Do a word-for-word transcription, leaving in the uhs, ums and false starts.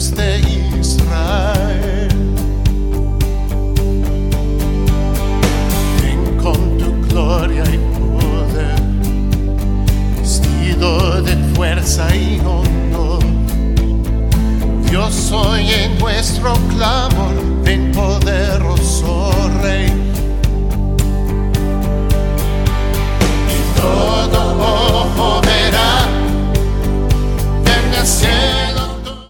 Dios de Israel. Ven con tu gloria y poder, vestido de fuerza y honor. Dios, oye nuestro clamor, ven poderoso Rey.